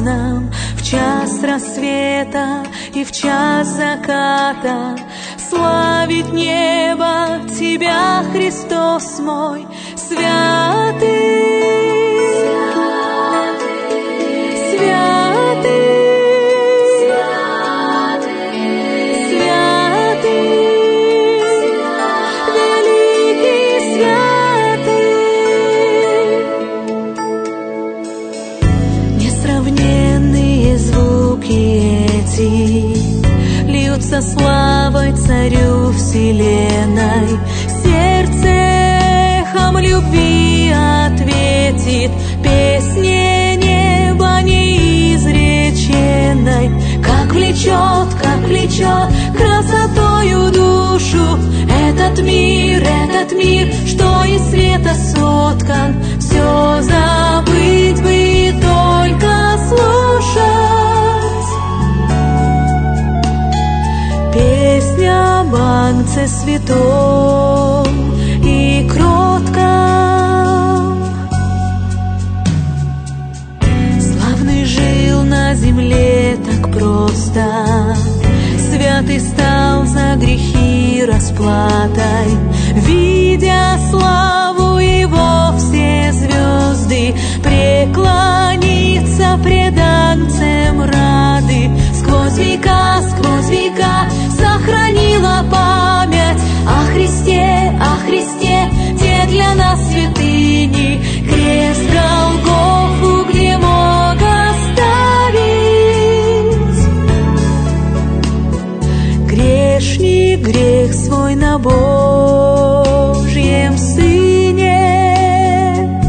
нам в час рассвета и в час заката славить небо Тебя, Христос мой, святый. Льются славой Царю вселенной, сердце эхом любви ответит песне неба неизреченной. Как влечет красотою душу этот мир, что из света соткан. Все забыть бы и только слушать песня об Агнце святом и кротком. Славный жил на земле так просто, святый стал за грехи расплатой. Видя славу его, все звезды преклониться пред Агнцем рады. Сквозь века сохранила память о Христе, те для нас святыни. Крест Голгофу, где мог оставить грешник грех свой на Божьем Сыне.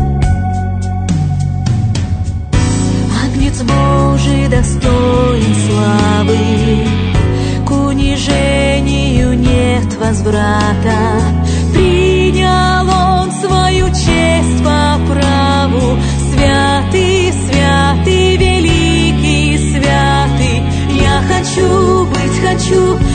Агнец Божий достоин славы, к унижению нет возврата. Принял он свою честь по праву. Святый, святый, великий, святый. Я хочу быть